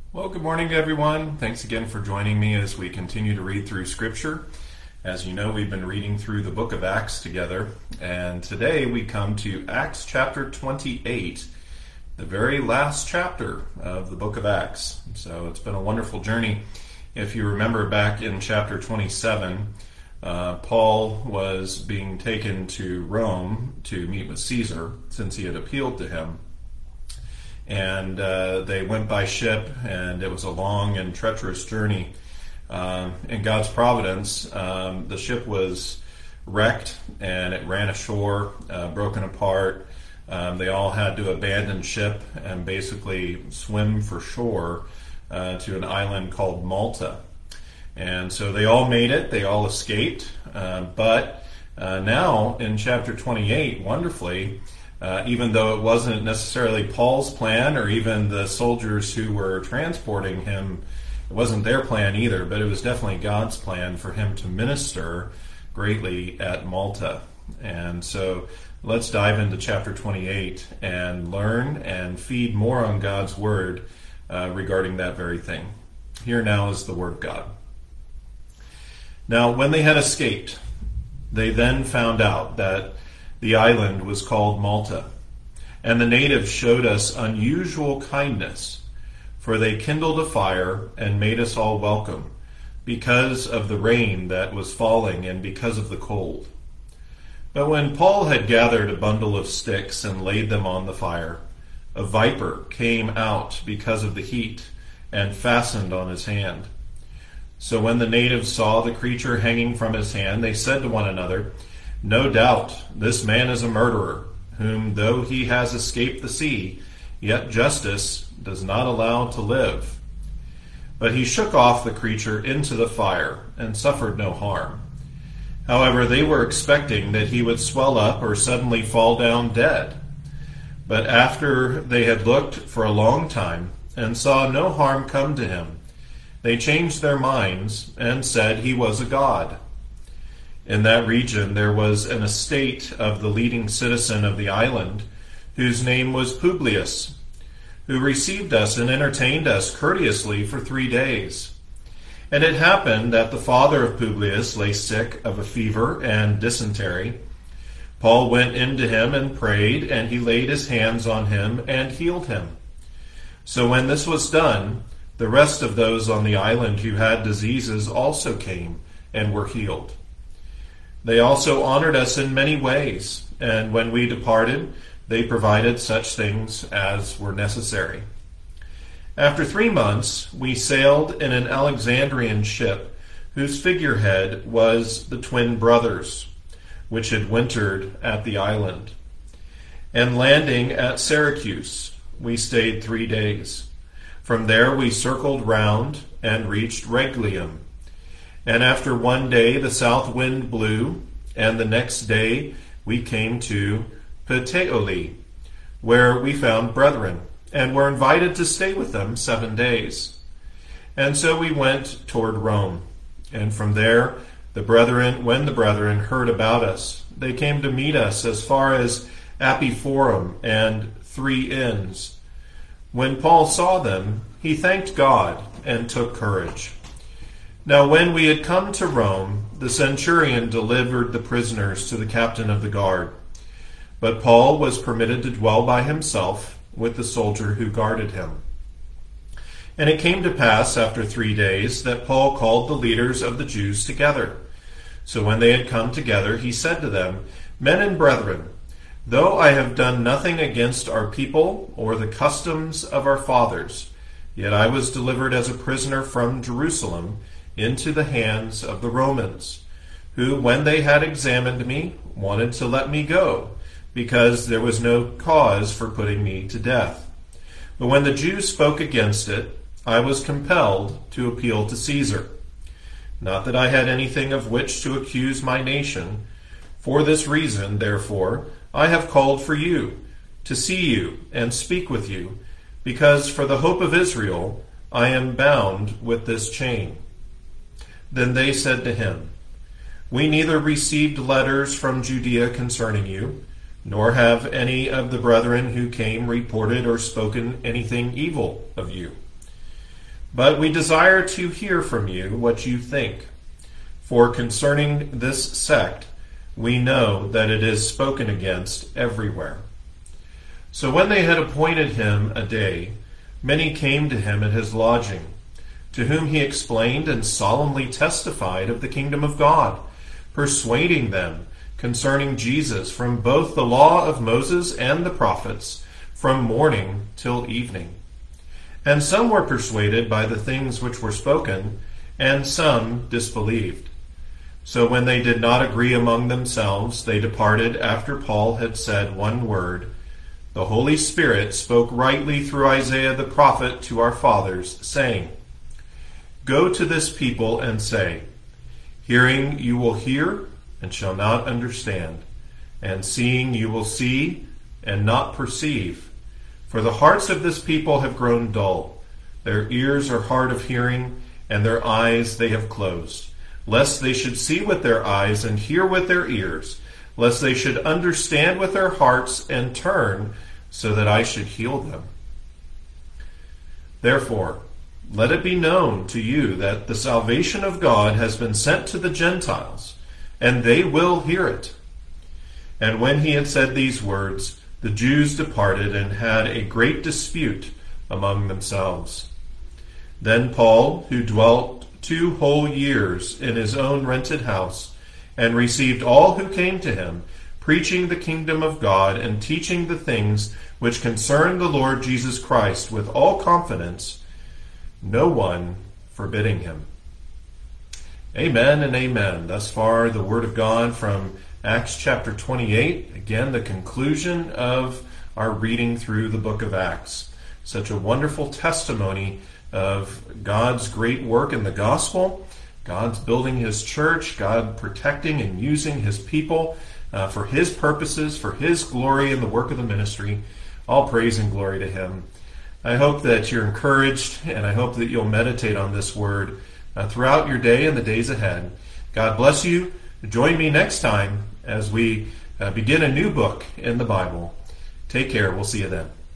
Well, good morning to everyone. Thanks again for joining me as we continue to read through Scripture. As you know, we've been reading through the book of Acts together, and today we come to Acts chapter 28, the very last chapter of the book of Acts. So it's been a wonderful journey. If you remember back in chapter 27, Paul was being taken to Rome to meet with Caesar since he had appealed to him. And they went by ship, and it was a long and treacherous journey. In God's providence, the ship was wrecked, and it ran ashore, broken apart. They all had to abandon ship and basically swim for shore to an island called Malta. And so they all made it, they all escaped, but now in chapter 28, wonderfully, even though it wasn't necessarily Paul's plan or even the soldiers who were transporting him, it wasn't their plan either, but it was definitely God's plan for him to minister greatly at Malta. And so let's dive into chapter 28 and learn and feed more on God's word regarding that very thing. Here now is the word of God. Now, when they had escaped, they then found out that the island was called Malta, and the natives showed us unusual kindness, for they kindled a fire and made us all welcome, because of the rain that was falling and because of the cold. But when Paul had gathered a bundle of sticks and laid them on the fire, a viper came out because of the heat and fastened on his hand. So when the natives saw the creature hanging from his hand, they said to one another, "No doubt this man is a murderer, whom though he has escaped the sea, yet justice does not allow to live." But he shook off the creature into the fire and suffered no harm. However, they were expecting that he would swell up or suddenly fall down dead. But after they had looked for a long time and saw no harm come to him, they changed their minds and said he was a god. In that region there was an estate of the leading citizen of the island, whose name was Publius, who received us and entertained us courteously for 3 days. And it happened that the father of Publius lay sick of a fever and dysentery. Paul went in to him and prayed, and he laid his hands on him and healed him. So when this was done, the rest of those on the island who had diseases also came and were healed. They also honored us in many ways, and when we departed, they provided such things as were necessary. After 3 months, we sailed in an Alexandrian ship, whose figurehead was the twin brothers, which had wintered at the island. And landing at Syracuse, we stayed 3 days. From there we circled round and reached Rhegium. And after 1 day the south wind blew, and the next day we came to Puteoli, where we found brethren, and were invited to stay with them 7 days. And so we went toward Rome. And from there, when the brethren heard about us, they came to meet us as far as Apiphorum and 3 Inns. When Paul saw them, he thanked God and took courage. Now when we had come to Rome, the centurion delivered the prisoners to the captain of the guard. But Paul was permitted to dwell by himself with the soldier who guarded him. And it came to pass after 3 days that Paul called the leaders of the Jews together. So when they had come together, he said to them, "Men and brethren, though I have done nothing against our people or the customs of our fathers, yet I was delivered as a prisoner from Jerusalem into the hands of the Romans, who, when they had examined me, wanted to let me go, because there was no cause for putting me to death. But when the Jews spoke against it, I was compelled to appeal to Caesar. Not that I had anything of which to accuse my nation. For this reason, therefore, I have called for you, to see you and speak with you, because for the hope of Israel I am bound with this chain." Then they said to him, "We neither received letters from Judea concerning you, nor have any of the brethren who came reported or spoken anything evil of you. But we desire to hear from you what you think. For concerning this sect, we know that it is spoken against everywhere." So when they had appointed him a day, many came to him at his lodging, to whom he explained and solemnly testified of the kingdom of God, persuading them concerning Jesus from both the law of Moses and the prophets, from morning till evening. And some were persuaded by the things which were spoken, and some disbelieved. So when they did not agree among themselves, they departed after Paul had said one word. The Holy Spirit spoke rightly through Isaiah the prophet to our fathers, saying, "Go to this people and say, hearing you will hear and shall not understand, and seeing you will see and not perceive. For the hearts of this people have grown dull. Their ears are hard of hearing, and their eyes they have closed, lest they should see with their eyes and hear with their ears, lest they should understand with their hearts and turn, so that I should heal them. Therefore, let it be known to you that the salvation of God has been sent to the Gentiles, and they will hear it." And when he had said these words, the Jews departed and had a great dispute among themselves. Then Paul, who dwelt 2 whole years in his own rented house, and received all who came to him, preaching the kingdom of God and teaching the things which concern the Lord Jesus Christ with all confidence, no one forbidding him. Amen and amen. Thus far, the Word of God from Acts chapter 28. Again, the conclusion of our reading through the book of Acts. Such a wonderful testimony of God's great work in the gospel, God's building his church, God protecting and using his people for his purposes, for his glory in the work of the ministry. All praise and glory to him. I hope that you're encouraged, and I hope that you'll meditate on this word throughout your day and the days ahead. God bless you. Join me next time as we begin a new book in the Bible. Take care. We'll see you then.